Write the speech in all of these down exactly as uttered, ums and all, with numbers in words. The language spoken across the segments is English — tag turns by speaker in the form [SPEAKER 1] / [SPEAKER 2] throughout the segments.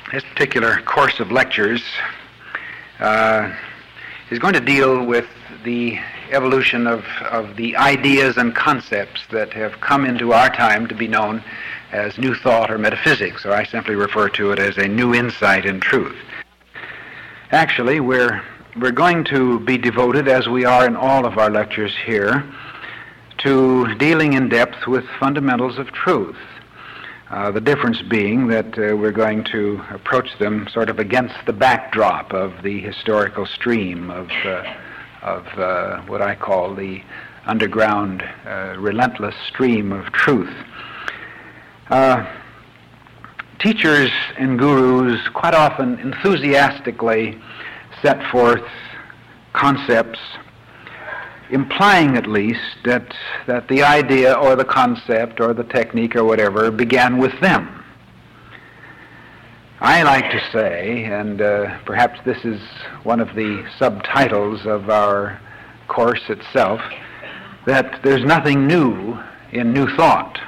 [SPEAKER 1] This particular course of lectures uh, is going to deal with the evolution of, of the ideas and concepts that have come into our time to be known as New Thought or metaphysics, or I simply refer to it as a new insight in truth. Actually, we're, we're going to be devoted, as we are in all of our lectures here, to dealing in depth with fundamentals of truth. Uh, the difference being that uh, we're going to approach them sort of against the backdrop of the historical stream of, uh, of uh, what I call the underground, uh, relentless stream of truth. Uh, teachers and gurus quite often enthusiastically set forth concepts implying at least that that the idea or the concept or the technique or whatever began with them. I like to say, and uh, perhaps this is one of the subtitles of our course itself, that there's nothing new in New Thought.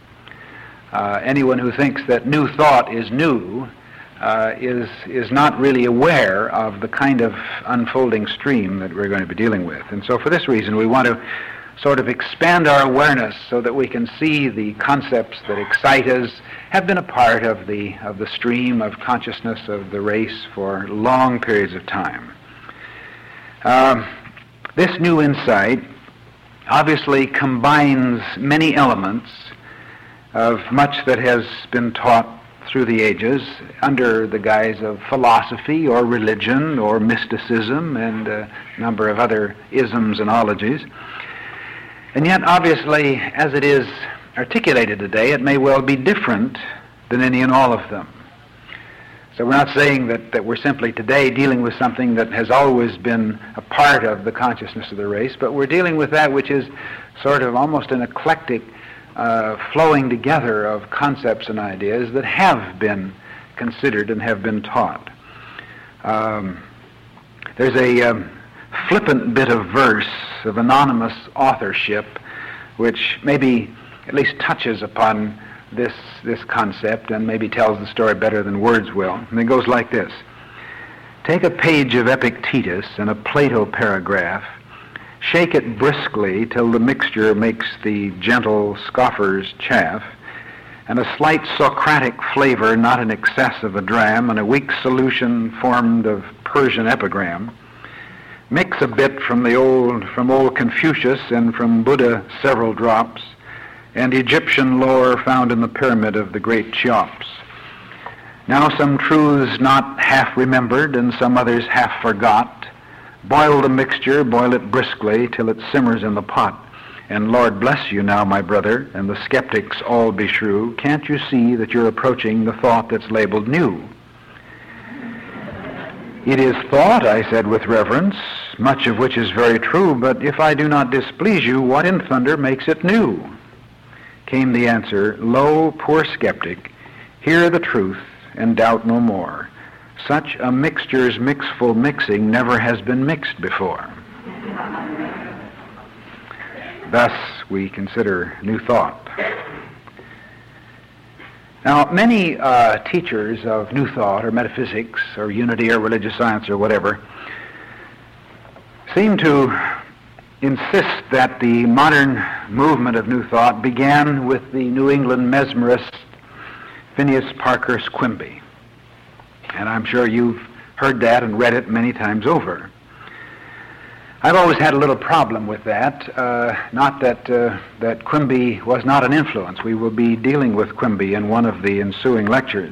[SPEAKER 1] Uh, anyone who thinks that New Thought is new Uh, is is not really aware of the kind of unfolding stream that we're going to be dealing with. And so for this reason, we want to sort of expand our awareness so that we can see the concepts that excite us have been a part of the of the stream of consciousness of the race for long periods of time. Um, this new insight obviously combines many elements of much that has been taught through the ages under the guise of philosophy or religion or mysticism and a number of other isms and ologies. And yet, obviously, as it is articulated today, it may well be different than any and all of them. So we're not saying that, that we're simply today dealing with something that has always been a part of the consciousness of the race, but we're dealing with that which is sort of almost an eclectic Uh, flowing together of concepts and ideas that have been considered and have been taught. Um, there's a um, flippant bit of verse of anonymous authorship which maybe at least touches upon this, this concept and maybe tells the story better than words will. And it goes like this. Take a page of Epictetus and a Plato paragraph, shake it briskly till the mixture makes the gentle scoffer's chaff, and a slight Socratic flavor, not in excess of a dram, and a weak solution formed of Persian epigram. Mix a bit from the old, from old Confucius and from Buddha several drops, and Egyptian lore found in the pyramid of the great Cheops. Now some truths not half remembered and some others half forgot. Boil the mixture, boil it briskly till it simmers in the pot. And Lord bless you now, my brother, and the skeptics all be shrew. Can't you see that you're approaching the thought that's labeled new? It is thought, I said with reverence, much of which is very true, but if I do not displease you, what in thunder makes it new? Came the answer, lo, poor skeptic, hear the truth and doubt no more. Such a mixture's mixful mixing never has been mixed before. Thus we consider New Thought. Now, many uh, teachers of New Thought or metaphysics or unity or religious science or whatever seem to insist that the modern movement of New Thought began with the New England mesmerist Phineas Parkhurst Quimby. And I'm sure you've heard that and read it many times over. I've always had a little problem with that. Uh, not that uh, that Quimby was not an influence. We will be dealing with Quimby in one of the ensuing lectures.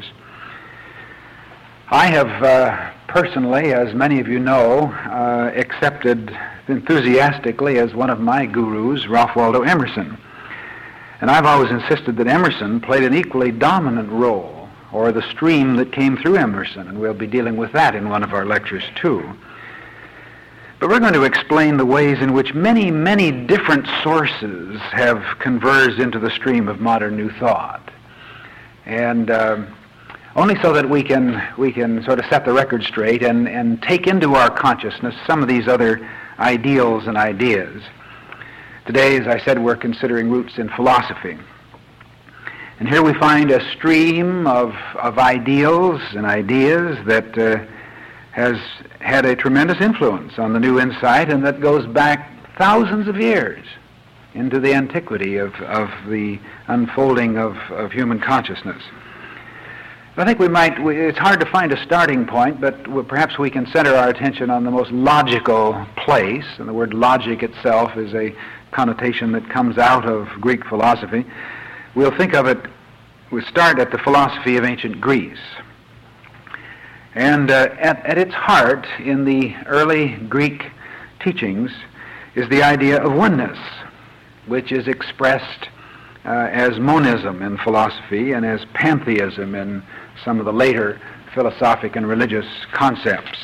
[SPEAKER 1] I have uh, personally, as many of you know, uh, accepted enthusiastically as one of my gurus, Ralph Waldo Emerson. And I've always insisted that Emerson played an equally dominant role, or the stream that came through Emerson, and we'll be dealing with that in one of our lectures too. But we're going to explain the ways in which many, many different sources have converged into the stream of modern New Thought. And uh, only so that we can we can sort of set the record straight and, and take into our consciousness some of these other ideals and ideas. Today, as I said, we're considering roots in philosophy. And here we find a stream of, of ideals and ideas that uh, has had a tremendous influence on the new insight, and that goes back thousands of years into the antiquity of, of the unfolding of, of human consciousness. I think we might, we, it's hard to find a starting point, but we, perhaps we can center our attention on the most logical place, and the word logic itself is a connotation that comes out of Greek philosophy. We'll think of it, we'll start at the philosophy of ancient Greece. And uh, at, at its heart, in the early Greek teachings, is the idea of oneness, which is expressed uh, as monism in philosophy and as pantheism in some of the later philosophic and religious concepts.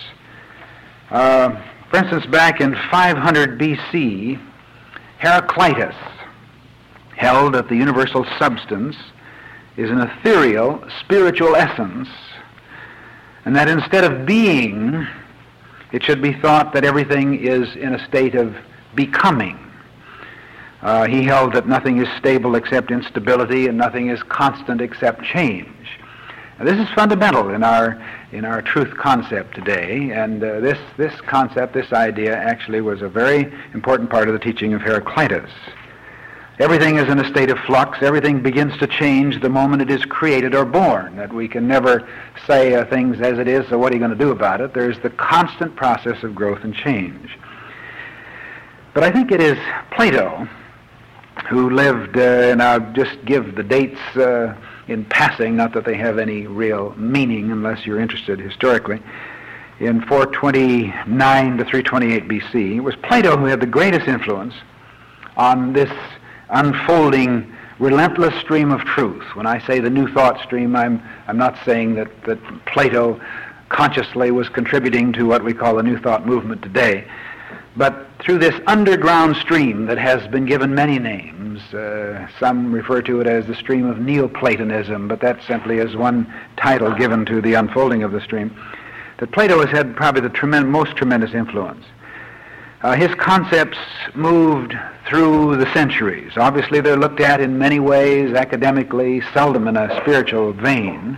[SPEAKER 1] Uh, for instance, back in five hundred B C, Heraclitus held that the universal substance is an ethereal spiritual essence, and that instead of being, it should be thought that everything is in a state of becoming. Uh, he held that nothing is stable except instability, and nothing is constant except change. Now, this is fundamental in our in our truth concept today, and uh, this this concept, this idea, actually was a very important part of the teaching of Heraclitus. Everything is in a state of flux. Everything begins to change the moment it is created or born. That we can never say uh, things as it is, so what are you going to do about it? There's the constant process of growth and change. But I think it is Plato who lived, uh, and I'll just give the dates uh, in passing, not that they have any real meaning unless you're interested historically, in four twenty-nine to three twenty-eight B C. It was Plato who had the greatest influence on this unfolding, relentless stream of truth. When I say the new thought stream, I'm I'm not saying that, that Plato consciously was contributing to what we call the new thought movement today, but through this underground stream that has been given many names. Uh, some refer to it as the stream of Neoplatonism, but that simply is one title given to the unfolding of the stream, that Plato has had probably the tremendous, most tremendous influence. Uh, his concepts moved through the centuries. Obviously, they're looked at in many ways, academically, seldom in a spiritual vein,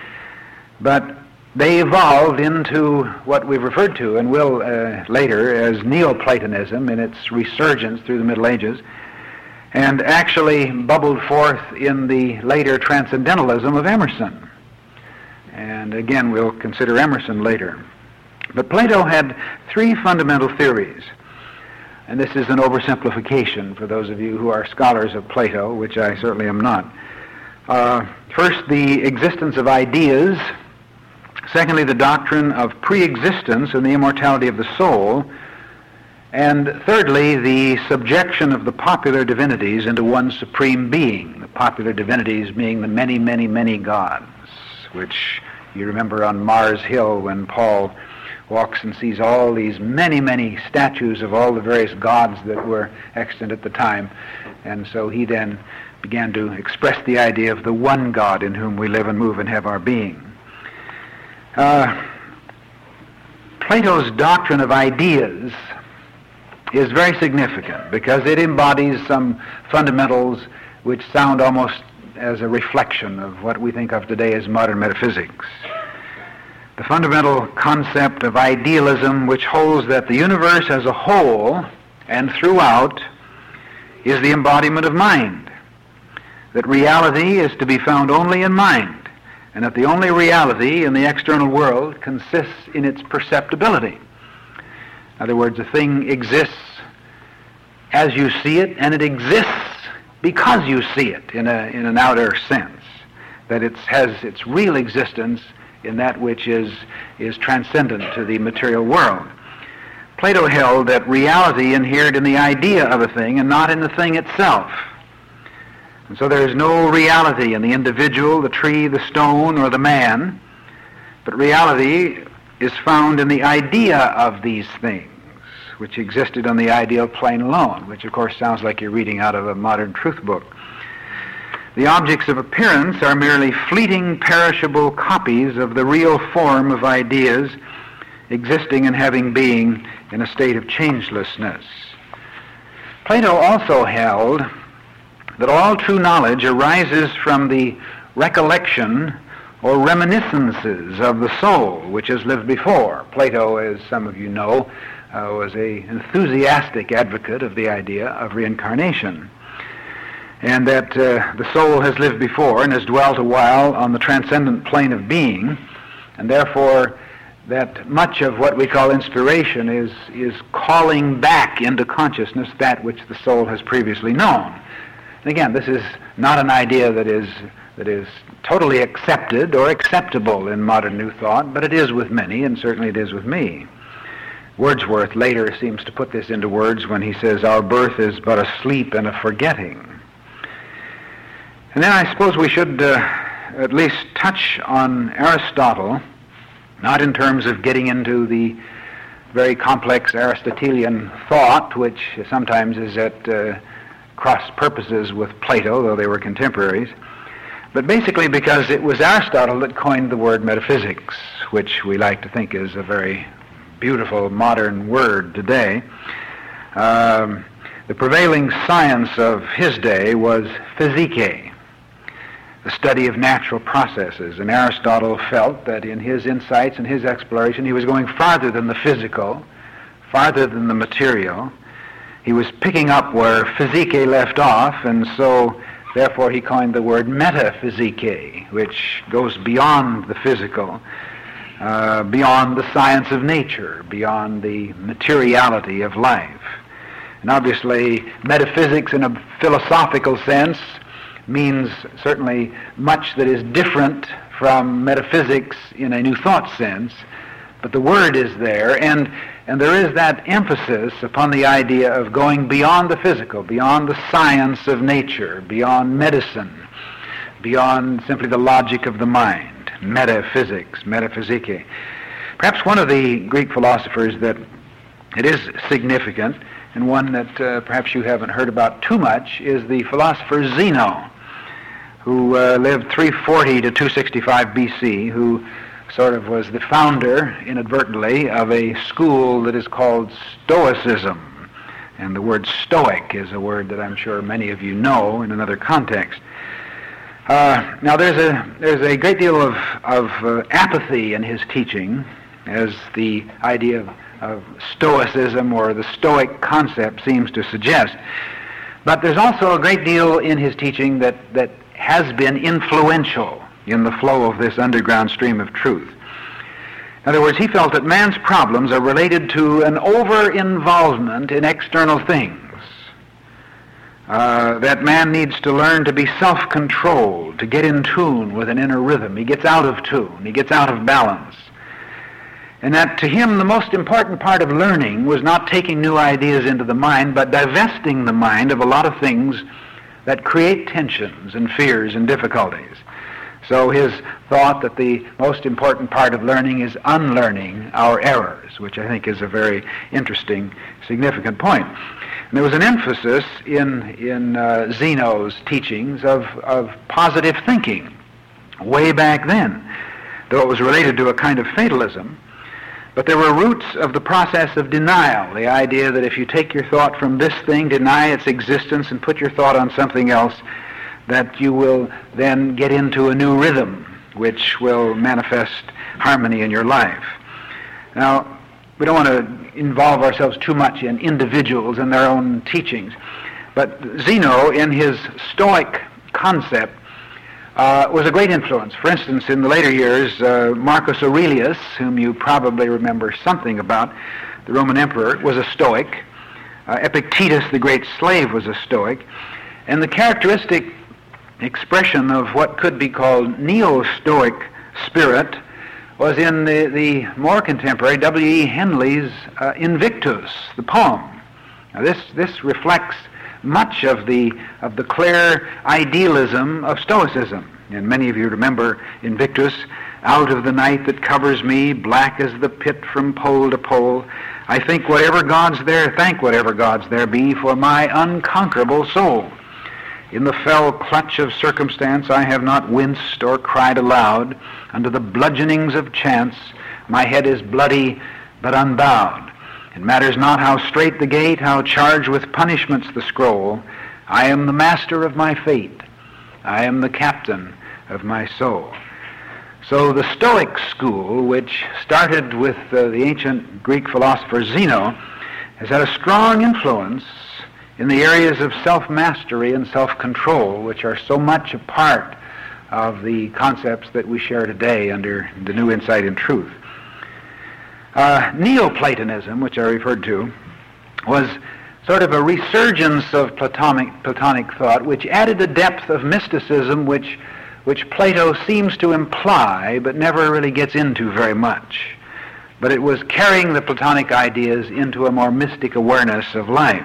[SPEAKER 1] but they evolved into what we've referred to, and will uh, later, as Neoplatonism in its resurgence through the Middle Ages, and actually bubbled forth in the later Transcendentalism of Emerson. And again, we'll consider Emerson later. But Plato had three fundamental theories, and this is an oversimplification for those of you who are scholars of Plato, which I certainly am not. Uh, first, the existence of ideas. Secondly, the doctrine of pre-existence and the immortality of the soul. And thirdly, the subjection of the popular divinities into one supreme being, the popular divinities being the many, many, many gods, which you remember on Mars Hill when Paul walks and sees all these many, many statues of all the various gods that were extant at the time. And so he then began to express the idea of the one God in whom we live and move and have our being. Uh, Plato's doctrine of ideas is very significant because it embodies some fundamentals which sound almost as a reflection of what we think of today as modern metaphysics. The fundamental concept of idealism, which holds that the universe as a whole and throughout is the embodiment of mind, that reality is to be found only in mind, and that the only reality in the external world consists in its perceptibility. In other words, a thing exists as you see it, and it exists because you see it in a in an outer sense, that it has its real existence in that which is is transcendent to the material world. Plato held that reality inhered in the idea of a thing and not in the thing itself. And so there is no reality in the individual, the tree, the stone, or the man, but reality is found in the idea of these things, which existed on the ideal plane alone, which of course sounds like you're reading out of a modern truth book. The objects of appearance are merely fleeting, perishable copies of the real form of ideas existing and having being in a state of changelessness. Plato also held that all true knowledge arises from the recollection or reminiscences of the soul which has lived before. Plato, as some of you know, uh, was an enthusiastic advocate of the idea of reincarnation, and that uh, the soul has lived before and has dwelt a while on the transcendent plane of being, and therefore that much of what we call inspiration is, is calling back into consciousness that which the soul has previously known. And again, this is not an idea that is that is totally accepted or acceptable in modern New Thought, but it is with many, and certainly it is with me. Wordsworth later seems to put this into words when he says, "Our birth is but a sleep and a forgetting." And then I suppose we should uh, at least touch on Aristotle, not in terms of getting into the very complex Aristotelian thought, which sometimes is at uh, cross purposes with Plato, though they were contemporaries, but basically because it was Aristotle that coined the word metaphysics, which we like to think is a very beautiful modern word today. Um, the prevailing science of his day was physique, the study of natural processes, and Aristotle felt that in his insights and his exploration he was going farther than the physical, farther than the material. He was picking up where physique left off, and so therefore he coined the word metaphysique, which goes beyond the physical, uh, beyond the science of nature, beyond the materiality of life. And obviously metaphysics in a philosophical sense means certainly much that is different from metaphysics in a New Thought sense, but the word is there, and and there is that emphasis upon the idea of going beyond the physical, beyond the science of nature, beyond medicine, beyond simply the logic of the mind. Metaphysics, metaphysique. Perhaps one of the Greek philosophers that it is significant, and one that uh, perhaps you haven't heard about too much, is the philosopher Zeno, who uh, lived three forty to two sixty-five B C, who sort of was the founder, inadvertently, of a school that is called Stoicism. And the word stoic is a word that I'm sure many of you know in another context. Uh, now there's a there's a great deal of, of uh, apathy in his teaching, as the idea of, of Stoicism or the Stoic concept seems to suggest. But there's also a great deal in his teaching that, that has been influential in the flow of this underground stream of truth. In other words, he felt that man's problems are related to an over-involvement in external things, uh, that man needs to learn to be self-controlled, to get in tune with an inner rhythm. He gets out of tune, he gets out of balance. And that to him the most important part of learning was not taking new ideas into the mind, but divesting the mind of a lot of things that create tensions and fears and difficulties. So his thought that the most important part of learning is unlearning our errors, which I think is a very interesting, significant point. And there was an emphasis in, in uh, Zeno's teachings of, of positive thinking way back then, though it was related to a kind of fatalism. But there were roots of the process of denial, the idea that if you take your thought from this thing, deny its existence, and put your thought on something else, that you will then get into a new rhythm which will manifest harmony in your life. Now, we don't want to involve ourselves too much in individuals and their own teachings, but Zeno, in his Stoic concept, uh, was a great influence. For instance, in the later years, uh, Marcus Aurelius, whom you probably remember something about, the Roman emperor, was a Stoic. Uh, Epictetus, the great slave, was a Stoic. And the characteristic expression of what could be called neo-Stoic spirit was in the, the more contemporary W E Henley's uh, Invictus, the poem. Now this, this reflects much of the, of the clear idealism of Stoicism. And many of you remember Invictus: out of the night that covers me, black as the pit from pole to pole, I think whatever gods there, thank whatever gods there be, for my unconquerable soul. In the fell clutch of circumstance I have not winced or cried aloud. Under the bludgeonings of chance my head is bloody but unbowed. It matters not how strait the gate, how charged with punishments the scroll. I am the master of my fate. I am the captain of my soul. So the Stoic school, which started with uh, the ancient Greek philosopher Zeno, has had a strong influence in the areas of self-mastery and self-control, which are so much a part of the concepts that we share today under the New Insight in Truth. Uh, Neoplatonism, which I referred to, was sort of a resurgence of Platonic, Platonic thought, which added a depth of mysticism which, which Plato seems to imply but never really gets into very much. But it was carrying the Platonic ideas into a more mystic awareness of life.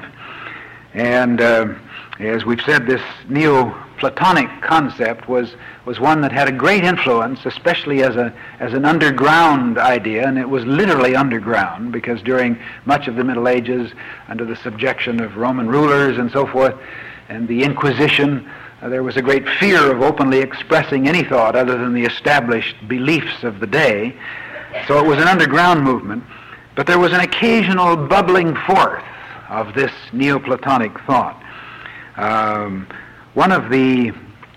[SPEAKER 1] And uh, as we've said, this Neoplatonic concept was, was one that had a great influence, especially as a as an underground idea, and it was literally underground, because during much of the Middle Ages, under the subjection of Roman rulers and so forth, and the Inquisition, uh, there was a great fear of openly expressing any thought other than the established beliefs of the day. So it was an underground movement, but there was an occasional bubbling forth of this Neoplatonic thought. Um, one of the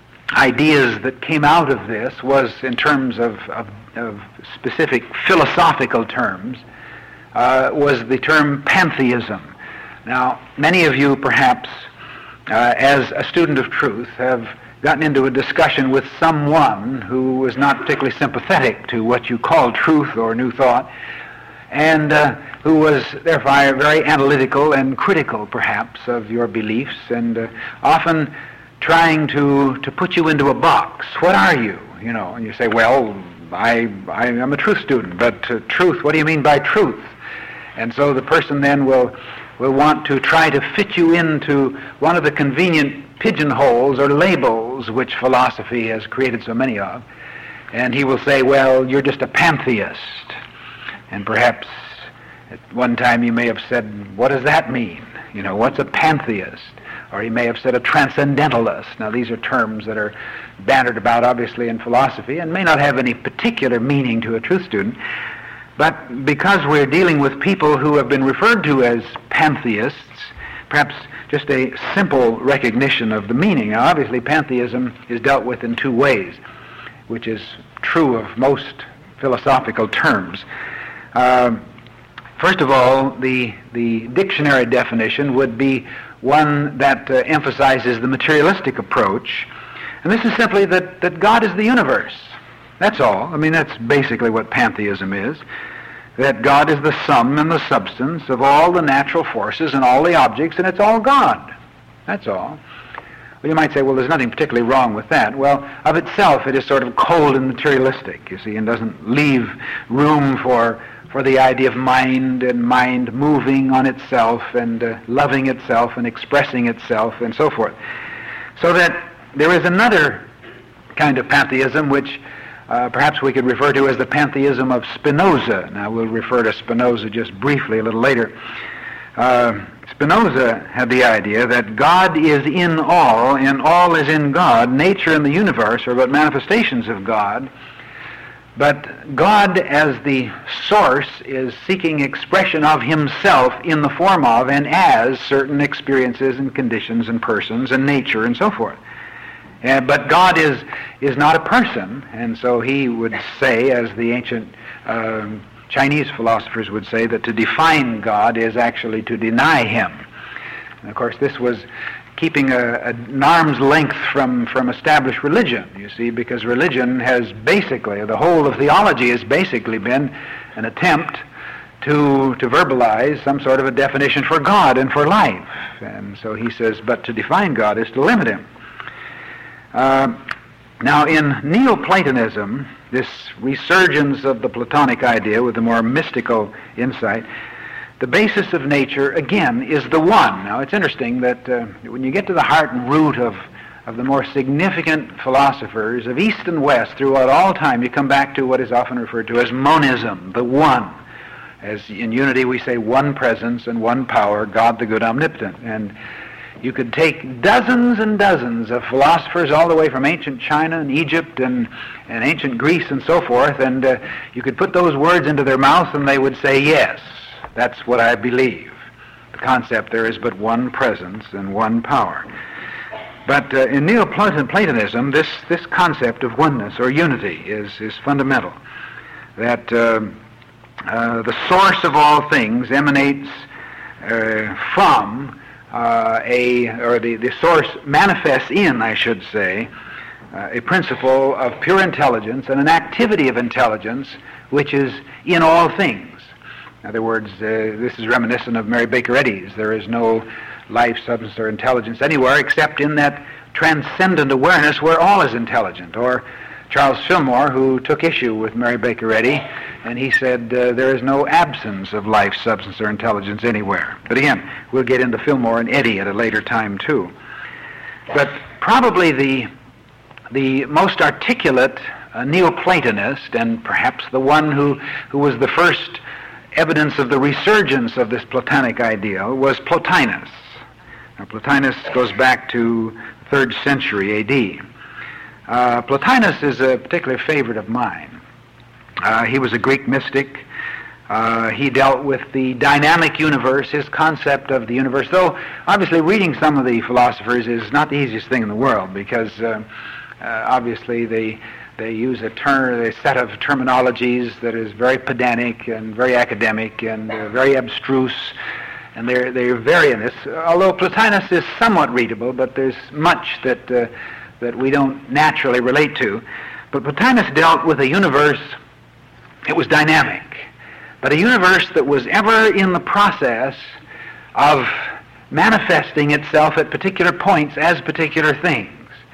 [SPEAKER 1] ideas that came out of this was, in terms of, of, of specific philosophical terms, uh, was the term pantheism. Now, many of you perhaps, uh, as a student of truth, have gotten into a discussion with someone who was not particularly sympathetic to what you call truth or new thought, and uh, who was therefore very analytical and critical, perhaps, of your beliefs, and uh, often trying to, to put you into a box. What are you? You know, and you say, well, I, I am a truth student, but uh, truth, what do you mean by truth? And so the person then will, will want to try to fit you into one of the convenient pigeonholes or labels which philosophy has created so many of. And he will say, well, you're just a pantheist. And perhaps at one time you may have said, what does that mean? You know, what's a pantheist? Or he may have said a transcendentalist. Now, these are terms that are bandied about, obviously, in philosophy and may not have any particular meaning to a truth student. But because we're dealing with people who have been referred to as pantheists, perhaps just a simple recognition of the meaning. Now, obviously, pantheism is dealt with in two ways, which is true of most philosophical terms. Uh, first of all, the, the dictionary definition would be one that uh, emphasizes the materialistic approach. And this is simply that, that God is the universe. That's all. I mean, that's basically what pantheism is. That God is the sum and the substance of all the natural forces and all the objects, and it's all God. That's all. Well, you might say, well, there's nothing particularly wrong with that. Well, of itself, it is sort of cold and materialistic, you see, and doesn't leave room for for the idea of mind and mind moving on itself and uh, loving itself and expressing itself and so forth. So that there is another kind of pantheism which uh, perhaps we could refer to as the pantheism of Spinoza. Now, we'll refer to Spinoza just briefly a little later. Uh, Spinoza had the idea that God is in all, and all is in God. Nature and the universe are but manifestations of God. But God, as the source, is seeking expression of himself in the form of and as certain experiences and conditions and persons and nature and so forth. Uh, but God is is not a person, and so he would say, as the ancient uh, Chinese philosophers would say, that to define God is actually to deny him. And of course, this was keeping a, a, an arm's length from, from established religion, you see, because religion has basically, the whole of theology has basically been an attempt to, to verbalize some sort of a definition for God and for life. And so he says, but to define God is to limit him. Uh, now, in Neoplatonism, this resurgence of the Platonic idea with a more mystical insight, the basis of nature, again, is the one. Now, it's interesting that uh, when you get to the heart and root of, of the more significant philosophers of East and West throughout all time, you come back to what is often referred to as monism, the one. As in unity we say one presence and one power, God the good omnipotent. And you could take dozens and dozens of philosophers all the way from ancient China and Egypt and, and ancient Greece and so forth, and uh, you could put those words into their mouth and they would say, yes, that's what I believe. The concept there is but one presence and one power. But uh, in Neoplatonism, this, this concept of oneness or unity is, is fundamental. That uh, uh, the source of all things emanates uh, from uh, a, or the, the source manifests in, I should say, uh, a principle of pure intelligence and an activity of intelligence which is in all things. In other words, uh, this is reminiscent of Mary Baker Eddy's. There is no life, substance, or intelligence anywhere except in that transcendent awareness where all is intelligent. Or Charles Fillmore, who took issue with Mary Baker Eddy, and he said uh, there is no absence of life, substance, or intelligence anywhere. But again, we'll get into Fillmore and Eddy at a later time too. But probably the the most articulate uh, Neoplatonist, and perhaps the one who, who was the first evidence of the resurgence of this Platonic ideal, was Plotinus. Now, Plotinus goes back to third century A D. Uh, Plotinus is a particular favorite of mine. Uh, he was a Greek mystic. Uh, he dealt with the dynamic universe, his concept of the universe, though obviously reading some of the philosophers is not the easiest thing in the world, because uh, uh, obviously they they use a, ter- a set of terminologies that is very pedantic and very academic and uh, very abstruse, and they're, they're very in this. Although Plotinus is somewhat readable, but there's much that uh, that we don't naturally relate to. But Plotinus dealt with a universe, it was dynamic, but a universe that was ever in the process of manifesting itself at particular points as particular things.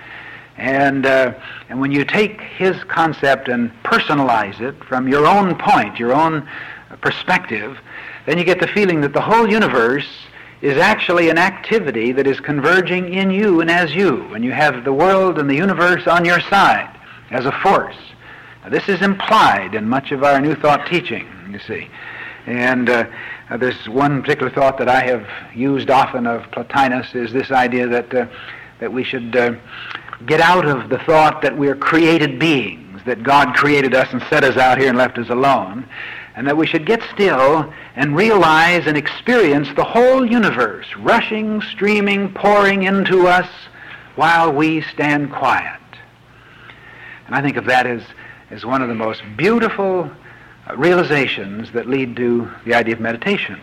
[SPEAKER 1] And uh, and when you take his concept and personalize it from your own point, your own perspective, then you get the feeling that the whole universe is actually an activity that is converging in you and as you, and you have the world and the universe on your side as a force. Now, this is implied in much of our New Thought teaching, you see. And uh, there's one particular thought that I have used often of Plotinus is this idea that uh, that we should uh, get out of the thought that we're created beings, that God created us and set us out here and left us alone, and that we should get still and realize and experience the whole universe rushing, streaming, pouring into us while we stand quiet. And I think of that as, as one of the most beautiful uh, realizations that lead to the idea of meditation.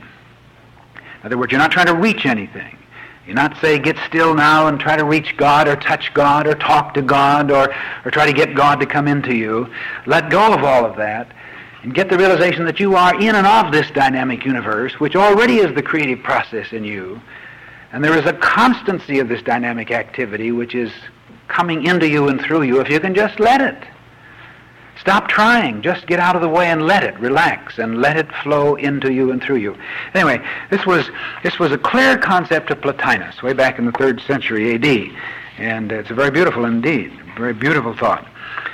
[SPEAKER 1] In other words, you're not trying to reach anything. You're not saying, get still now and try to reach God or touch God or talk to God or, or try to get God to come into you. Let go of all of that and get the realization that you are in and of this dynamic universe, which already is the creative process in you. And there is a constancy of this dynamic activity which is coming into you and through you if you can just let it. Stop trying. Just get out of the way and let it. Relax and let it flow into you and through you. Anyway, this was this was a clear concept of Plotinus way back in the third century A D. And it's a very beautiful indeed, very beautiful thought.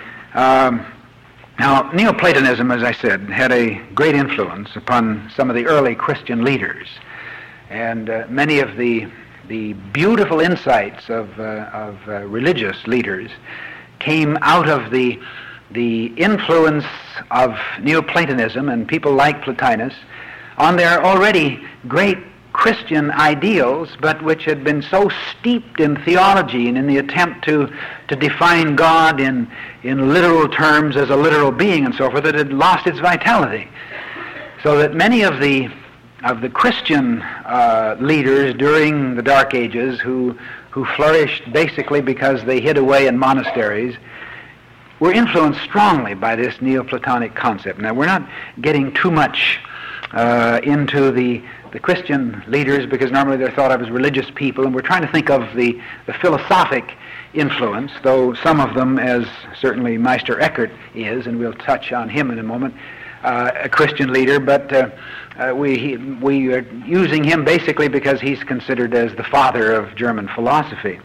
[SPEAKER 1] Um, now, Neoplatonism, as I said, had a great influence upon some of the early Christian leaders. And uh, many of the the beautiful insights of, uh, of uh, religious leaders came out of the the influence of Neoplatonism and people like Plotinus on their already great Christian ideals, but which had been so steeped in theology and in the attempt to, to define God in, in literal terms as a literal being and so forth, that it had lost its vitality. So that many of the of the Christian uh, leaders during the Dark Ages who who flourished basically because they hid away in monasteries were influenced strongly by this Neoplatonic concept. Now, we're not getting too much uh, into the, the Christian leaders because normally they're thought of as religious people, and we're trying to think of the, the philosophic influence, though some of them, as certainly Meister Eckhart is, and we'll touch on him in a moment, uh, a Christian leader, but uh, uh, we, he, we are using him basically because he's considered as the father of German philosophy.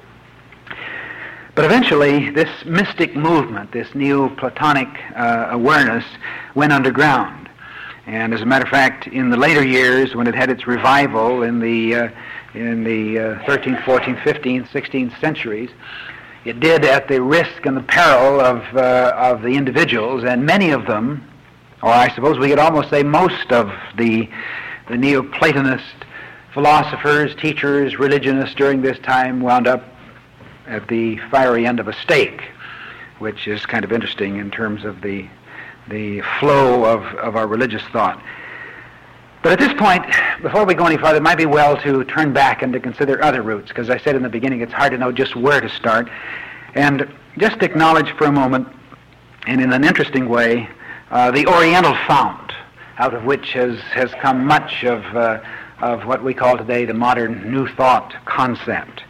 [SPEAKER 1] But eventually, this mystic movement, this Neoplatonic uh, awareness, went underground. And as a matter of fact, in the later years, when it had its revival in the uh, in the uh, thirteenth, fourteenth, fifteenth, sixteenth centuries, it did at the risk and the peril of uh, of the individuals, and many of them, or I suppose we could almost say most of the the Neoplatonist philosophers, teachers, religionists during this time wound up at the fiery end of a stake, which is kind of interesting in terms of the the flow of, of our religious thought. But at this point, before we go any farther, it might be well to turn back and to consider other routes, because I said in the beginning it's hard to know just where to start. And just acknowledge for a moment, and in an interesting way, uh, the Oriental fount, out of which has, has come much of, uh, of what we call today the modern New Thought concept.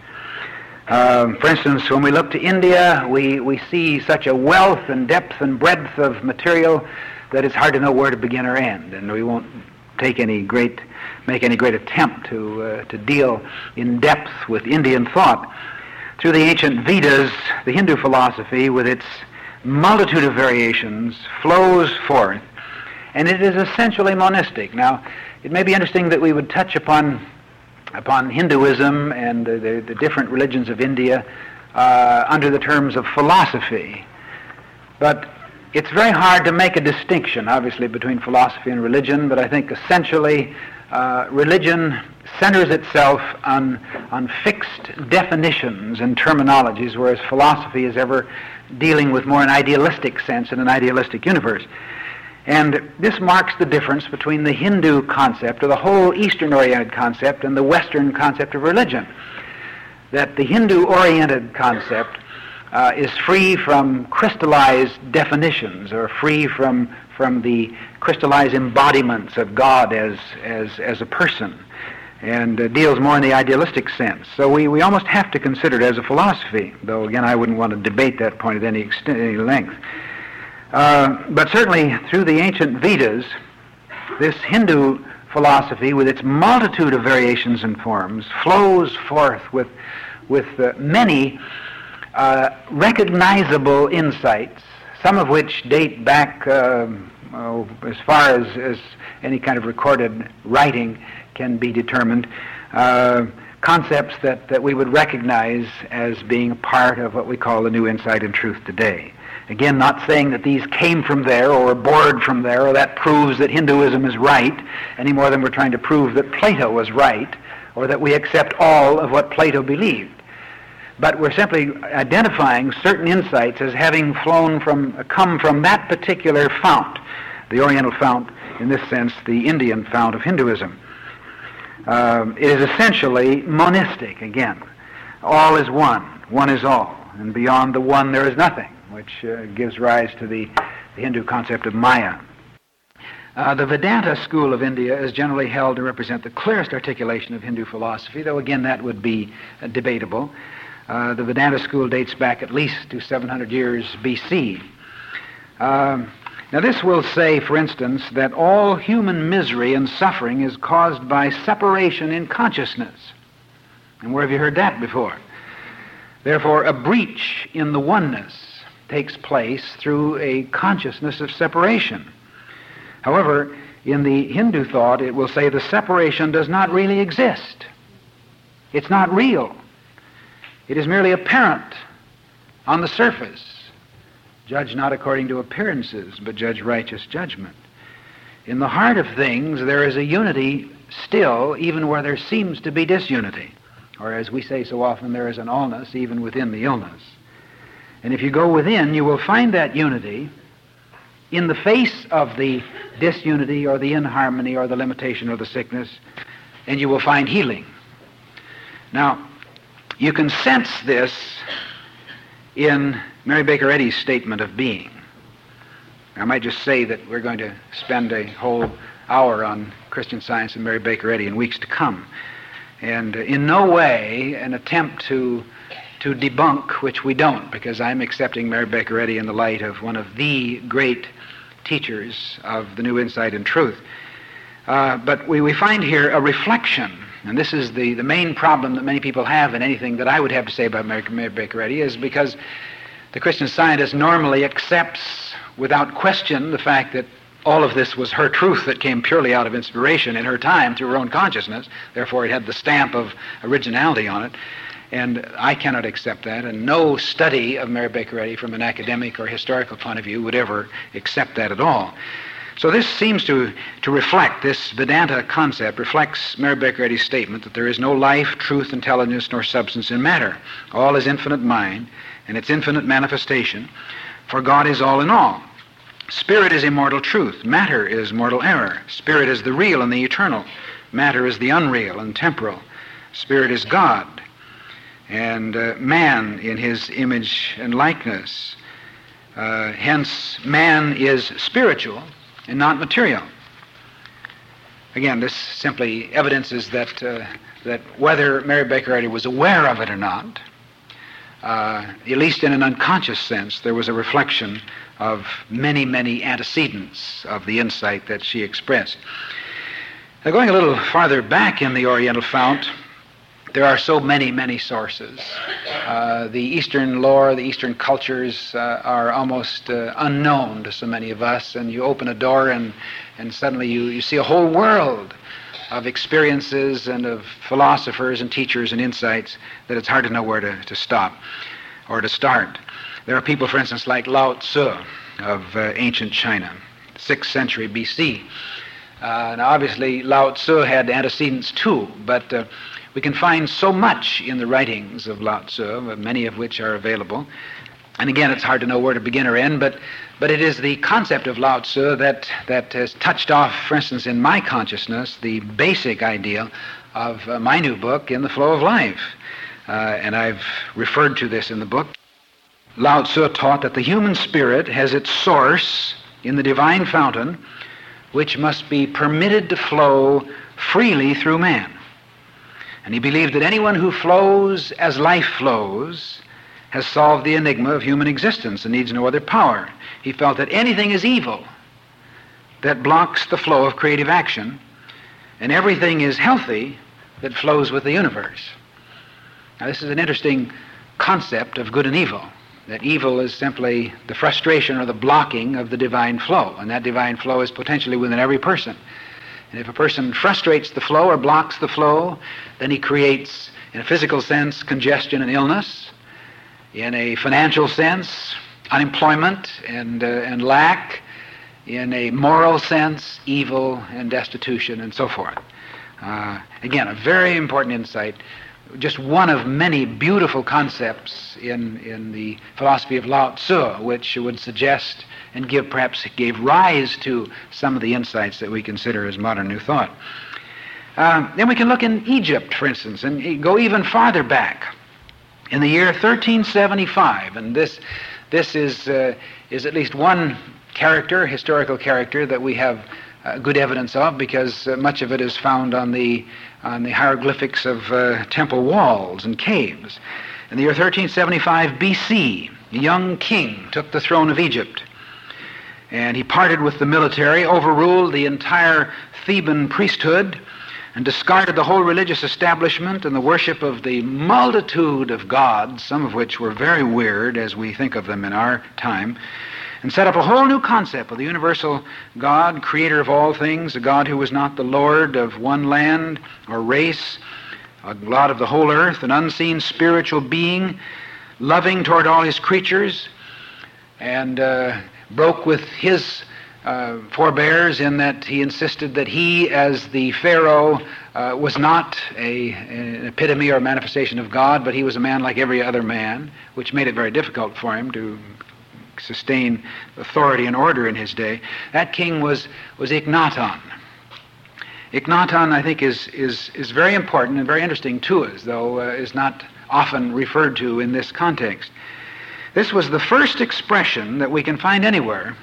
[SPEAKER 1] Um, for instance, when we look to India, we, we see such a wealth and depth and breadth of material that it's hard to know where to begin or end, and we won't take any great, make any great attempt to uh, to deal in depth with Indian thought. Through the ancient Vedas, the Hindu philosophy, with its multitude of variations, flows forth, and it is essentially monistic. Now, it may be interesting that we would touch upon upon Hinduism and the, the, the different religions of India uh, under the terms of philosophy. But it's very hard to make a distinction, obviously, between philosophy and religion, but I think essentially uh, religion centers itself on, on fixed definitions and terminologies, whereas philosophy is ever dealing with more an idealistic sense in an idealistic universe. And this marks the difference between the Hindu concept, or the whole Eastern-oriented concept, and the Western concept of religion. That the Hindu-oriented concept uh, is free from crystallized definitions, or free from from the crystallized embodiments of God as as as a person, and uh, deals more in the idealistic sense. So we, we almost have to consider it as a philosophy, though again I wouldn't want to debate that point at any extent, any length. Uh, but certainly through the ancient Vedas, this Hindu philosophy, with its multitude of variations and forms, flows forth with with uh, many uh, recognizable insights, some of which date back uh, oh, as far as, as any kind of recorded writing can be determined, uh, concepts that, that we would recognize as being a part of what we call the new insight and truth today. Again, not saying that these came from there or were borrowed from there, or that proves that Hinduism is right, any more than we're trying to prove that Plato was right, or that we accept all of what Plato believed. But we're simply identifying certain insights as having flown from, come from that particular fount, the Oriental fount, in this sense, the Indian fount of Hinduism. Um, it is essentially monistic, again. All is one, one is all, and beyond the one there is nothing, which uh, gives rise to the, the Hindu concept of Maya. Uh, the Vedanta school of India is generally held to represent the clearest articulation of Hindu philosophy, though again that would be uh, debatable. Uh, the Vedanta school dates back at least to seven hundred years B C. Um, now this will say, for instance, that all human misery and suffering is caused by separation in consciousness. And where have you heard that before? Therefore, a breach in the oneness takes place through a consciousness of separation. However, in the Hindu thought, it will say the separation does not really exist. It's not real. It is merely apparent on the surface. Judge not according to appearances, but judge righteous judgment. In the heart of things, there is a unity still, even where there seems to be disunity. Or as we say so often, there is an allness even within the illness. And if you go within, you will find that unity in the face of the disunity or the inharmony or the limitation or the sickness, and you will find healing. Now, you can sense this in Mary Baker Eddy's statement of being. I might just say that we're going to spend a whole hour on Christian Science and Mary Baker Eddy in weeks to come. And in no way an attempt to to debunk, which we don't, because I'm accepting Mary Baker Eddy in the light of one of the great teachers of the new insight and truth. Uh, but we, we find here a reflection, and this is the, the main problem that many people have in anything that I would have to say about Mary, Mary Baker Eddy, is because the Christian Scientist normally accepts without question the fact that all of this was her truth that came purely out of inspiration in her time through her own consciousness. Therefore, it had the stamp of originality on it. And I cannot accept that, and no study of Mary Baker Eddy from an academic or historical point of view would ever accept that at all. So this seems to, to reflect, this Vedanta concept reflects Mary Baker Eddy's statement that there is no life, truth, intelligence, nor substance in matter. All is infinite mind and its infinite manifestation, for God is all in all. Spirit is immortal truth. Matter is mortal error. Spirit is the real and the eternal. Matter is the unreal and temporal. Spirit is God, and uh, man in his image and likeness. Uh, hence, man is spiritual and not material. Again, this simply evidences that uh, that whether Mary Baker Eddy was aware of it or not, uh, at least in an unconscious sense, there was a reflection of many, many antecedents of the insight that she expressed. Now, going a little farther back in the Oriental fount, there are so many, many sources. Uh, the Eastern lore, the Eastern cultures uh, are almost uh, unknown to so many of us, and you open a door and, and suddenly you, you see a whole world of experiences and of philosophers and teachers and insights that it's hard to know where to, to stop or to start. There are people, for instance, like Lao Tzu of uh, ancient China, sixth century B C. Uh, now, obviously, Lao Tzu had antecedents too, but uh, we can find so much in the writings of Lao Tzu, many of which are available. And again, it's hard to know where to begin or end, but but it is the concept of Lao Tzu that, that has touched off, for instance, in my consciousness, the basic idea of uh, my new book, In the Flow of Life. Uh, and I've referred to this in the book. Lao Tzu taught that the human spirit has its source in the divine fountain, which must be permitted to flow freely through man. And he believed that anyone who flows as life flows has solved the enigma of human existence and needs no other power. He felt that anything is evil that blocks the flow of creative action, and everything is healthy that flows with the universe. Now, this is an interesting concept of good and evil, that evil is simply the frustration or the blocking of the divine flow, and that divine flow is potentially within every person. And if a person frustrates the flow or blocks the flow, then he creates, in a physical sense, congestion and illness. In a financial sense, unemployment and, uh, and lack. In a moral sense, evil and destitution and so forth. Uh, again, a very important insight. Just one of many beautiful concepts in, in the philosophy of Lao Tzu, which would suggest and give, perhaps gave rise to some of the insights that we consider as modern New Thought. Uh, then we can look in Egypt, for instance, and go even farther back. In the year thirteen seventy-five, and this this is uh, is at least one character, historical character, that we have uh, good evidence of, because uh, much of it is found on the on the hieroglyphics of uh, temple walls and caves. In the year thirteen seventy-five B C, a young king took the throne of Egypt, and he parted with the military, overruled the entire Theban priesthood, and discarded the whole religious establishment and the worship of the multitude of gods, some of which were very weird as we think of them in our time, and set up a whole new concept of the universal God, creator of all things, a God who was not the Lord of one land or race, a God of the whole earth, an unseen spiritual being, loving toward all his creatures, and uh, broke with his uh, forebears in that he insisted that he, as the Pharaoh, uh, was not a, an epitome or manifestation of God, but he was a man like every other man, which made it very difficult for him to sustain authority and order in his day. That king was, was Akhenaten. Akhenaten, I think, is, is, is very important and very interesting to us, though uh, is not often referred to in this context. This was the first expression that we can find anywhere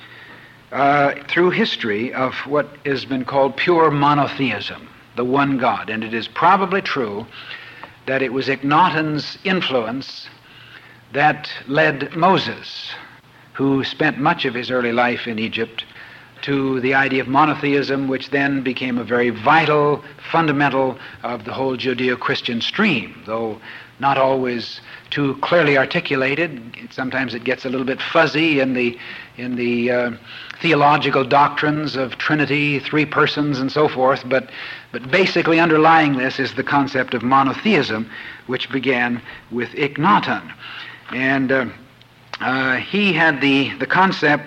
[SPEAKER 1] uh, through history of what has been called pure monotheism, the one God. And it is probably true that it was Akhenaten's influence that led Moses, who spent much of his early life in Egypt, to the idea of monotheism, which then became a very vital, fundamental of the whole Judeo-Christian stream, though not always too clearly articulated. Sometimes it gets a little bit fuzzy in the in the uh, theological doctrines of Trinity, three persons, and so forth, but but basically underlying this is the concept of monotheism, which began with Akhenaten. And uh, uh, he had the, the concept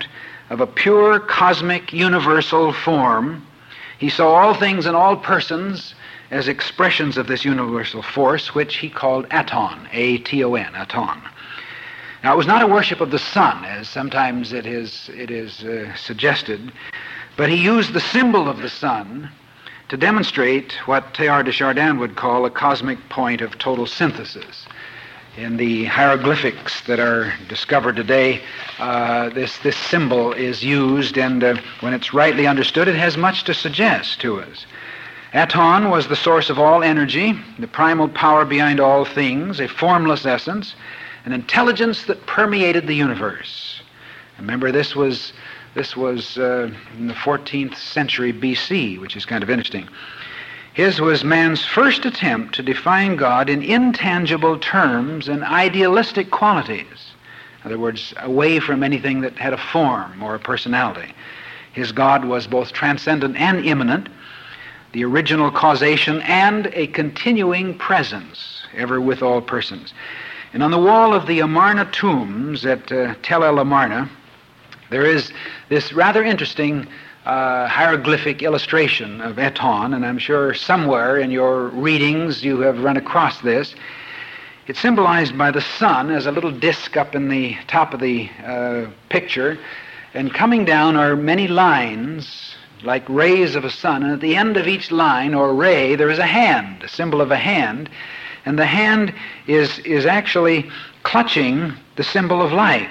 [SPEAKER 1] of a pure cosmic universal form. He saw all things and all persons as expressions of this universal force, which he called Aton, A T O N, Aton. Now, it was not a worship of the sun, as sometimes it is, it is uh, suggested, but he used the symbol of the sun to demonstrate what Teilhard de Chardin would call a cosmic point of total synthesis. In the hieroglyphics that are discovered today, uh, this, this symbol is used, and uh, when it's rightly understood, it has much to suggest to us. Aton was the source of all energy, the primal power behind all things, a formless essence, an intelligence that permeated the universe. Remember, this was this was uh, in the fourteenth century B C, which is kind of interesting. His was man's first attempt to define God in intangible terms and idealistic qualities. In other words, away from anything that had a form or a personality. His God was both transcendent and immanent, the original causation and a continuing presence, ever with all persons. And on the wall of the Amarna tombs at uh, Tel El Amarna, there is this rather interesting uh, hieroglyphic illustration of Aton, and I'm sure somewhere in your readings you have run across this. It's symbolized by the sun as a little disc up in the top of the uh, picture, and coming down are many lines like rays of a sun, and at the end of each line or ray there is a hand, a symbol of a hand, and the hand is, is actually clutching the symbol of life.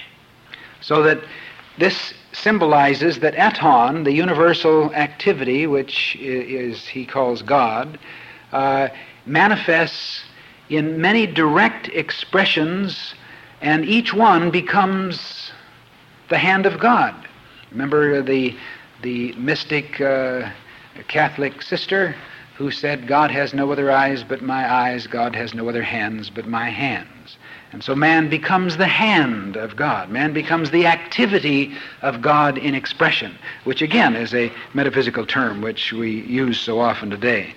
[SPEAKER 1] So that this symbolizes that Aton, the universal activity, which is he calls God, uh, manifests in many direct expressions, and each one becomes the hand of God. Remember the the mystic uh, Catholic sister who said, God has no other eyes but my eyes, God has no other hands but my hands. And so man becomes the hand of God. Man becomes the activity of God in expression, which again is a metaphysical term which we use so often today.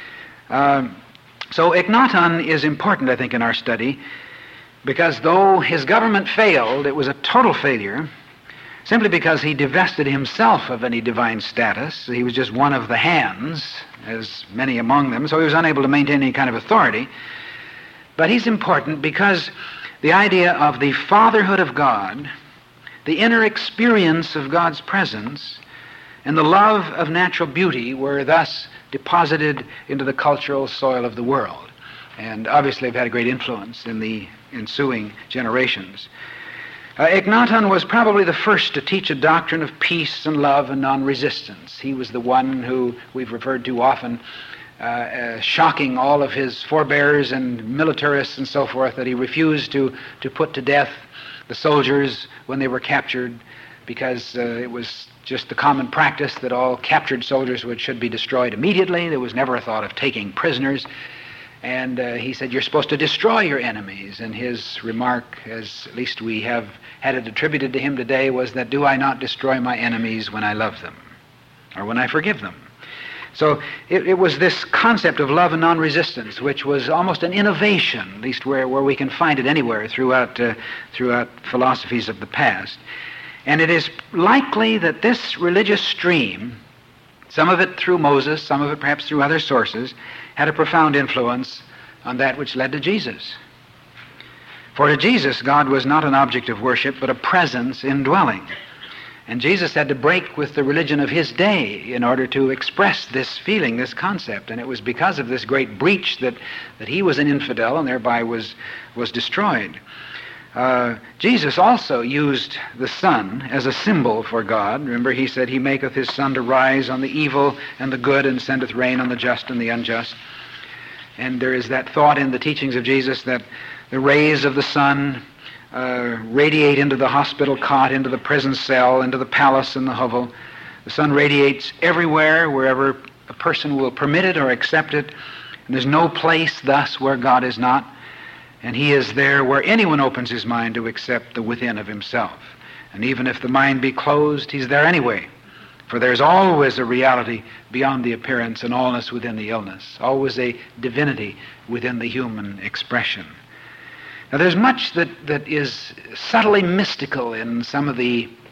[SPEAKER 1] Um, so Akhenaten is important, I think, in our study, because though his government failed, it was a total failure, simply because he divested himself of any divine status. He was just one of the hands, as many among them, so he was unable to maintain any kind of authority. But he's important because the idea of the fatherhood of God, the inner experience of God's presence, and the love of natural beauty were thus deposited into the cultural soil of the world, and obviously have had a great influence in the ensuing generations. Uh, Akhenaten was probably the first to teach a doctrine of peace and love and non-resistance. He was the one who we've referred to often, uh, uh, shocking all of his forebears and militarists and so forth, that he refused to, to put to death the soldiers when they were captured, because uh, it was just the common practice that all captured soldiers would, should be destroyed immediately. There was never a thought of taking prisoners. And uh, he said, you're supposed to destroy your enemies. And his remark, as at least we have had it attributed to him today, was that, do I not destroy my enemies when I love them, or when I forgive them? So it, it was this concept of love and non-resistance, which was almost an innovation, at least where, where we can find it anywhere throughout, uh, throughout philosophies of the past. And it is likely that this religious stream, some of it through Moses, some of it perhaps through other sources, had a profound influence on that which led to Jesus. For to Jesus, God was not an object of worship, but a presence indwelling. And Jesus had to break with the religion of his day in order to express this feeling, this concept. And it was because of this great breach that, that he was an infidel and thereby was, was destroyed. Uh, Jesus also used the sun as a symbol for God. Remember, he said, he maketh his sun to rise on the evil and the good, and sendeth rain on the just and the unjust. And there is that thought in the teachings of Jesus that the rays of the sun uh, radiate into the hospital cot, into the prison cell, into the palace and the hovel. The sun radiates everywhere, wherever a person will permit it or accept it. And there's no place thus where God is not. And he is there where anyone opens his mind to accept the within of himself. And even if the mind be closed, he's there anyway. For there's always a reality beyond the appearance and allness within the illness. Always a divinity within the human expression. Now there's much that, that is subtly mystical in some of the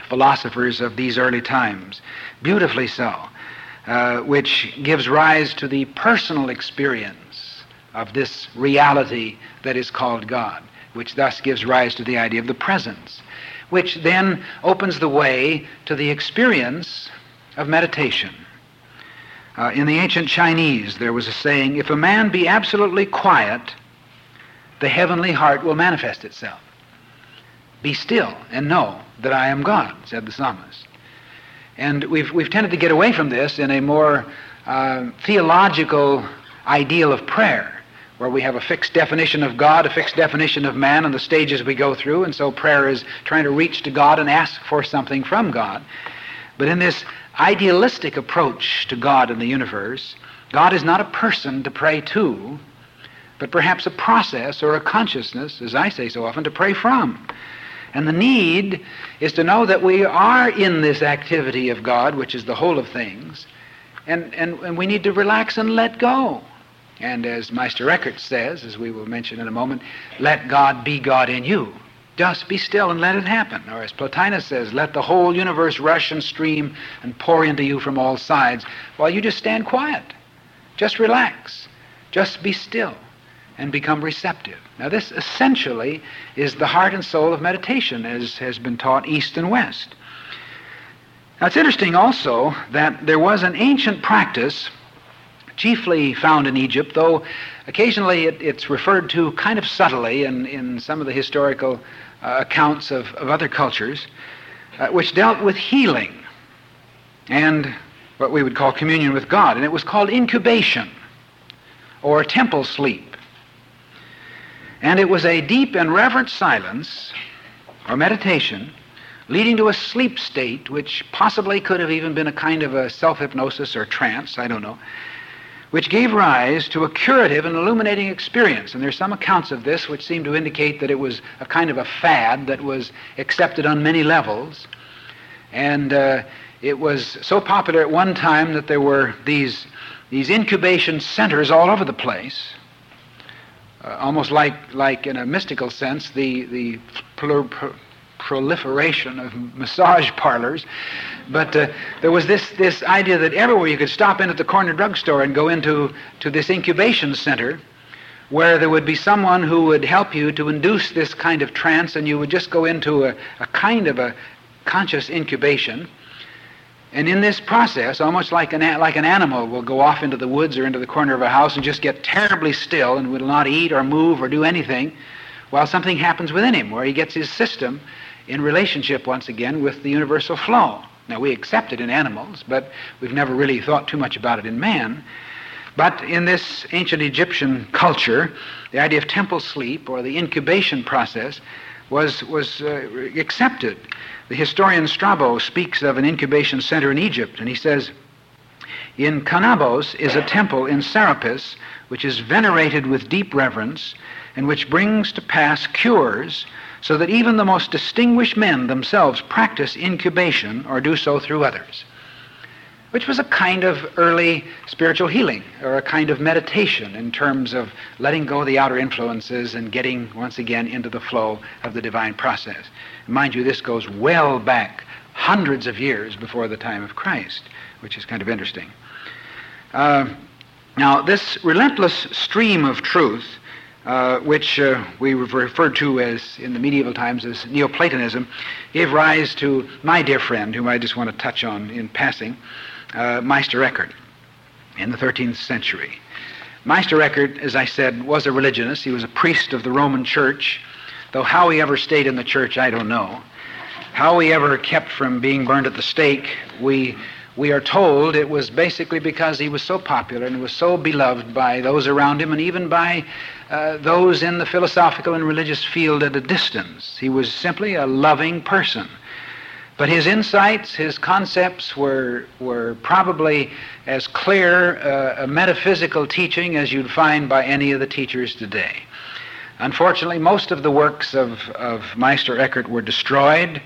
[SPEAKER 1] philosophers of these early times, beautifully so, uh, which gives rise to the personal experience of this reality that is called God, which thus gives rise to the idea of the presence, which then opens the way to the experience of meditation. Uh, in the ancient Chinese, there was a saying, if a man be absolutely quiet, the heavenly heart will manifest itself. Be still and know that I am God, said the psalmist. And we've, we've tended to get away from this in a more uh, theological ideal of prayer, where we have a fixed definition of God, a fixed definition of man, and the stages we go through, and so prayer is trying to reach to God and ask for something from God. But in this idealistic approach to God and the universe, God is not a person to pray to, but perhaps a process or a consciousness, as I say so often, to pray from. And the need is to know that we are in this activity of God, which is the whole of things, and, and, and we need to relax and let go. And as Meister Eckhart says, as we will mention in a moment, let God be God in you. Just be still and let it happen. Or as Plotinus says, let the whole universe rush and stream and pour into you from all sides while you just stand quiet. Just relax. Just be still and become receptive. Now this essentially is the heart and soul of meditation, as has been taught East and West. Now it's interesting also that there was an ancient practice chiefly found in Egypt, though occasionally it, it's referred to kind of subtly in, in some of the historical uh, accounts of, of other cultures, uh, which dealt with healing and what we would call communion with God. And it was called incubation or temple sleep. And it was a deep and reverent silence or meditation leading to a sleep state which possibly could have even been a kind of a self-hypnosis or trance, I don't know, which gave rise to a curative and illuminating experience. And there's some accounts of this which seem to indicate that it was a kind of a fad that was accepted on many levels. And uh, it was so popular at one time that there were these, these incubation centers all over the place, uh, almost like, like in a mystical sense, the, the plur, plur, proliferation of massage parlors. But uh, there was this, this idea that everywhere you could stop in at the corner drugstore and go into to this incubation center where there would be someone who would help you to induce this kind of trance, and you would just go into a, a kind of a conscious incubation. And in this process, almost like an, like an animal will go off into the woods or into the corner of a house and just get terribly still and will not eat or move or do anything while something happens within him, where he gets his system in relationship once again with the universal flow. Now, we accept it in animals, but we've never really thought too much about it in man. But in this ancient Egyptian culture, the idea of temple sleep or the incubation process was, was uh, accepted. The historian Strabo speaks of an incubation center in Egypt, and he says, in Canabos is a temple in Serapis which is venerated with deep reverence and which brings to pass cures, so that even the most distinguished men themselves practice incubation or do so through others, which was a kind of early spiritual healing or a kind of meditation in terms of letting go of the outer influences and getting once again into the flow of the divine process. Mind you, this goes well back hundreds of years before the time of Christ, which is kind of interesting. Uh, now, this relentless stream of truth, Uh, which uh, we referred to as, in the medieval times, as Neoplatonism, gave rise to my dear friend, whom I just want to touch on in passing, uh, Meister Eckhart, in the thirteenth century. Meister Eckhart, as I said, was a religionist. He was a priest of the Roman Church, though how he ever stayed in the church, I don't know. How he ever kept from being burned at the stake, we we are told it was basically because he was so popular and was so beloved by those around him and even by uh, those in the philosophical and religious field at a distance. He was simply a loving person. But his insights, his concepts were were probably as clear uh, a metaphysical teaching as you'd find by any of the teachers today. Unfortunately, most of the works of, of Meister Eckhart were destroyed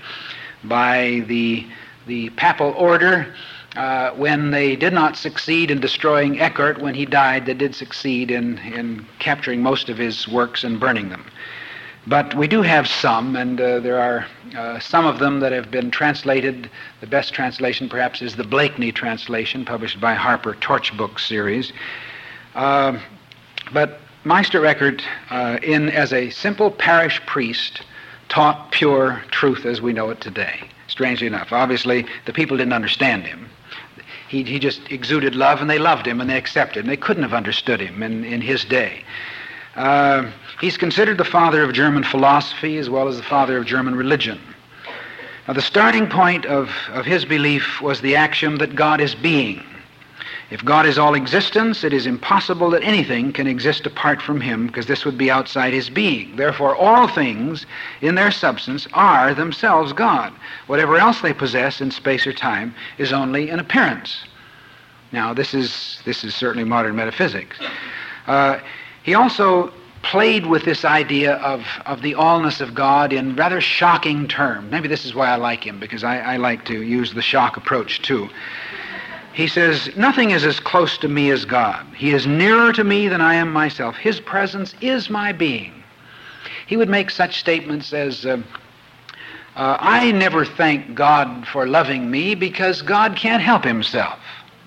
[SPEAKER 1] by the, the papal order. Uh, when they did not succeed in destroying Eckhart when he died, they did succeed in, in capturing most of his works and burning them. But we do have some, and uh, there are uh, some of them that have been translated. The best translation, perhaps, is the Blakeney translation, published by Harper Torchbook series. Uh, but Meister Eckhart, uh, in as a simple parish priest, taught pure truth as we know it today. Strangely enough, obviously, the people didn't understand him. He, he just exuded love, and they loved him, and they accepted him. They couldn't have understood him in, in his day. Uh, he's considered the father of German philosophy as well as the father of German religion. Now, the starting point of, of his belief was the axiom that God is being. If God is all existence, it is impossible that anything can exist apart from him, because this would be outside his being. Therefore, all things in their substance are themselves God. Whatever else they possess in space or time is only an appearance. Now, this is, this is certainly modern metaphysics. Uh, he also played with this idea of, of the allness of God in rather shocking terms. Maybe this is why I like him, because I, I like to use the shock approach too. He says, nothing is as close to me as God. He is nearer to me than I am myself. His presence is my being. He would make such statements as, uh, uh, I never thank God for loving me because God can't help himself.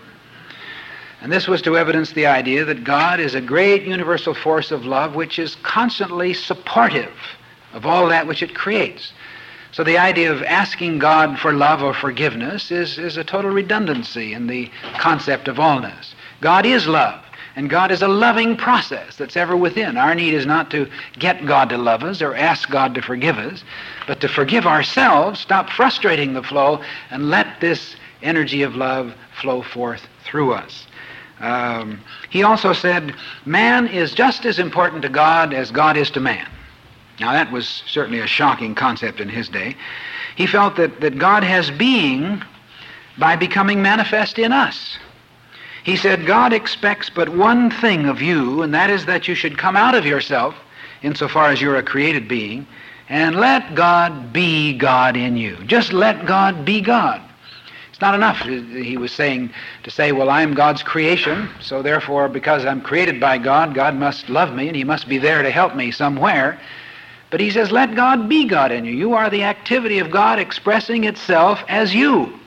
[SPEAKER 1] And this was to evidence the idea that God is a great universal force of love which is constantly supportive of all that which it creates. So the idea of asking God for love or forgiveness is, is a total redundancy in the concept of allness. God is love, and God is a loving process that's ever within. Our need is not to get God to love us or ask God to forgive us, but to forgive ourselves, stop frustrating the flow, and let this energy of love flow forth through us. Um, he also said, man is just as important to God as God is to man. Now, that was certainly a shocking concept in his day. He felt that, that God has being by becoming manifest in us. He said, God expects but one thing of you, and that is that you should come out of yourself, insofar as you're a created being, and let God be God in you. Just let God be God. It's not enough, he was saying, to say, well, I am God's creation, so therefore, because I'm created by God, God must love me, and he must be there to help me somewhere. But he says, let God be God in you. You are the activity of God expressing itself as you.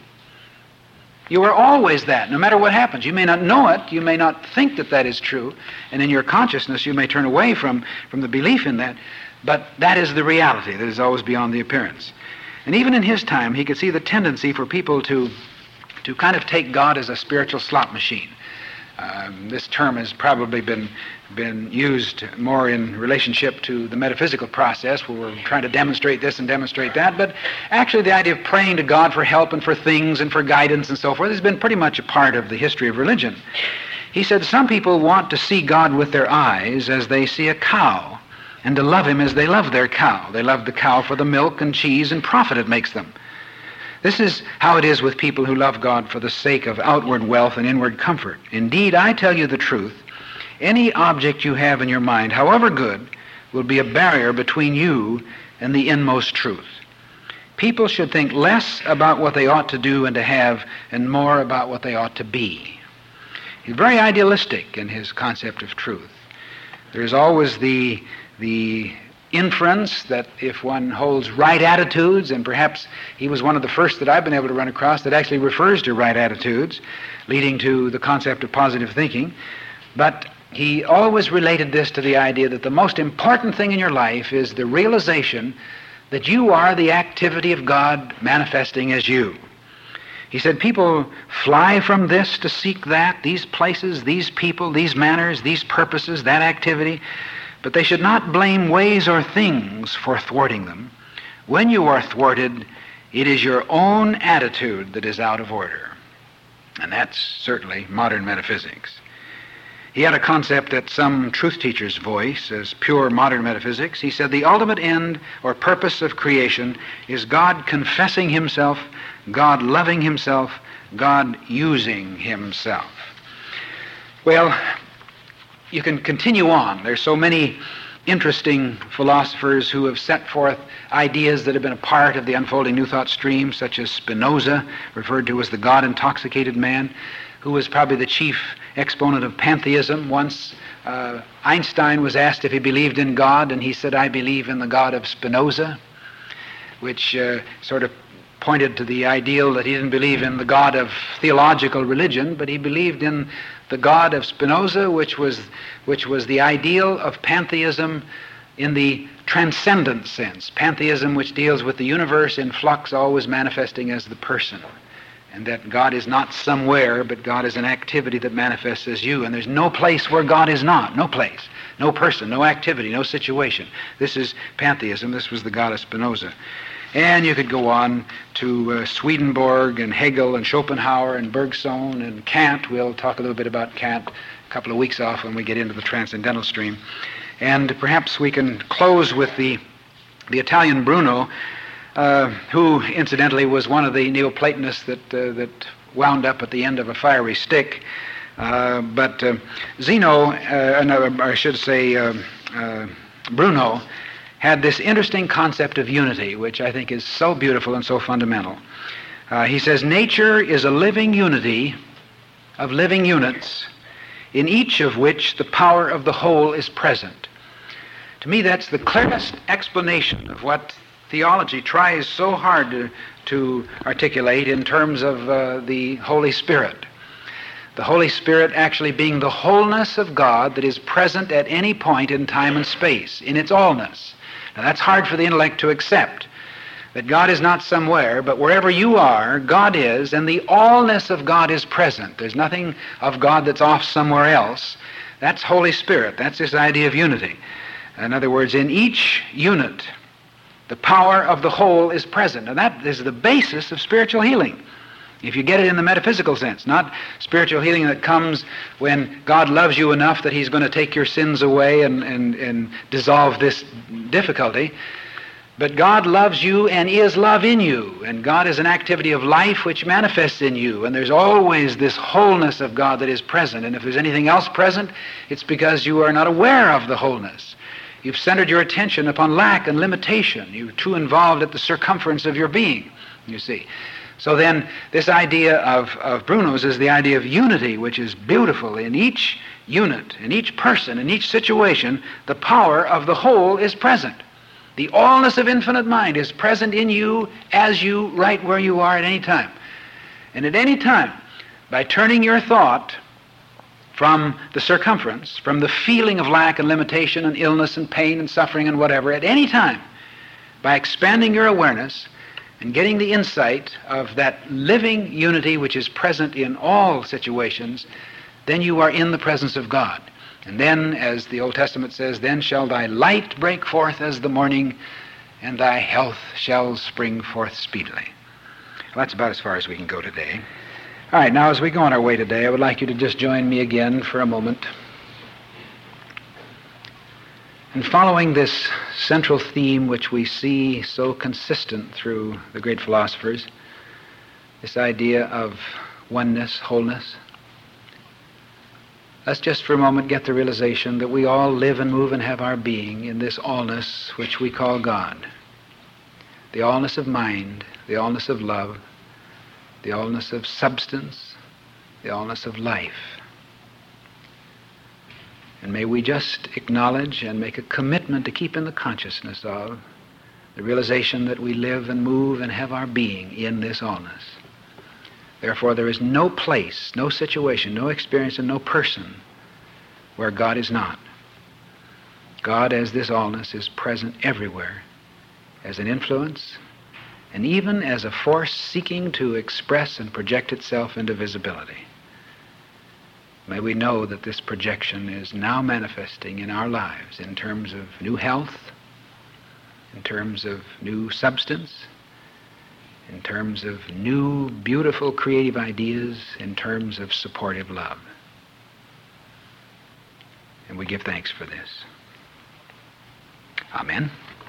[SPEAKER 1] You are always that, no matter what happens. You may not know it, you may not think that that is true, and in your consciousness you may turn away from, from the belief in that, but that is the reality that is always beyond the appearance. And even in his time, he could see the tendency for people to, to kind of take God as a spiritual slot machine. Um, this term has probably been been used more in relationship to the metaphysical process, where we're trying to demonstrate this and demonstrate that, but actually the idea of praying to God for help and for things and for guidance and so forth has been pretty much a part of the history of religion. He said some people want to see God with their eyes as they see a cow, and to love him as they love their cow. They love the cow for the milk and cheese and profit it makes them. This is how it is with people who love God for the sake of outward wealth and inward comfort. Indeed, I tell you the truth, any object you have in your mind, however good, will be a barrier between you and the inmost truth. People should think less about what they ought to do and to have, and more about what they ought to be. He's very idealistic in his concept of truth. There's always the, the inference that if one holds right attitudes, and perhaps he was one of the first that I've been able to run across that actually refers to right attitudes, leading to the concept of positive thinking, but he always related this to the idea that the most important thing in your life is the realization that you are the activity of God manifesting as you. He said people fly from this to seek that, these places, these people, these manners, these purposes, that activity, but they should not blame ways or things for thwarting them. When you are thwarted, it is your own attitude that is out of order. And that's certainly modern metaphysics. He had a concept that some truth teachers voice as pure modern metaphysics. He said the ultimate end or purpose of creation is God confessing himself, God loving himself, God using himself. Well, you can continue on. There's so many interesting philosophers who have set forth ideas that have been a part of the unfolding New Thought stream, such as Spinoza, referred to as the God-intoxicated man. who was probably the chief exponent of pantheism. Once uh, Einstein was asked if he believed in God, and he said, "I believe in the God of Spinoza," which uh, sort of pointed to the ideal that he didn't believe in the God of theological religion, but he believed in the God of Spinoza, which was which was the ideal of pantheism in the transcendent sense. Pantheism which deals with the universe in flux, always manifesting as the person. And that God is not somewhere, but God is an activity that manifests as you. And there's no place where God is not. No place. No person, no activity, no situation. This is pantheism. This was the God of Spinoza. And you could go on to uh, Swedenborg and Hegel and Schopenhauer and Bergson and Kant. We'll talk a little bit about Kant a couple of weeks off when we get into the transcendental stream. And perhaps we can close with the, the Italian Bruno, uh, who incidentally was one of the Neoplatonists that, uh, that wound up at the end of a fiery stick. Uh, but uh, Zeno, uh, no, I should say uh, uh, Bruno, had this interesting concept of unity, which I think is so beautiful and so fundamental. Uh, he says, nature is a living unity of living units, in each of which the power of the whole is present. To me, that's the clearest explanation of what theology tries so hard to, to articulate in terms of uh, the Holy Spirit. The Holy Spirit actually being the wholeness of God that is present at any point in time and space, in its allness. Now that's hard for the intellect to accept, that God is not somewhere, but wherever you are, God is, and the allness of God is present. There's nothing of God that's off somewhere else. That's Holy Spirit. That's this idea of unity. In other words, in each unit, the power of the whole is present. And that is the basis of spiritual healing. If you get it in the metaphysical sense, not spiritual healing that comes when God loves you enough that he's going to take your sins away and, and, and dissolve this difficulty, but God loves you and is love in you, and God is an activity of life which manifests in you, and there's always this wholeness of God that is present, and if there's anything else present, it's because you are not aware of the wholeness. You've centered your attention upon lack and limitation. You're too involved at the circumference of your being, you see. So then, this idea of, of Bruno's is the idea of unity, which is beautiful. In each unit, in each person, in each situation, the power of the whole is present. The allness of infinite mind is present in you as you, right where you are at any time. And at any time, by turning your thought from the circumference, from the feeling of lack and limitation and illness and pain and suffering and whatever, at any time, by expanding your awareness and getting the insight of that living unity which is present in all situations, then you are in the presence of God. And then, as the Old Testament says, then shall thy light break forth as the morning, and thy health shall spring forth speedily. Well, that's about as far as we can go today. All right, now as we go on our way today, I would like you to just join me again for a moment. And following this central theme which we see so consistent through the great philosophers, this idea of oneness, wholeness, let's just for a moment get the realization that we all live and move and have our being in this allness which we call God. The allness of mind, the allness of love, the allness of substance, the allness of life. And may we just acknowledge and make a commitment to keep in the consciousness of the realization that we live and move and have our being in this allness. Therefore, there is no place, no situation, no experience, and no person where God is not. God, as this allness, is present everywhere as an influence and even as a force seeking to express and project itself into visibility. May we know that this projection is now manifesting in our lives in terms of new health, in terms of new substance, in terms of new, beautiful, creative ideas, in terms of supportive love. And we give thanks for this. Amen.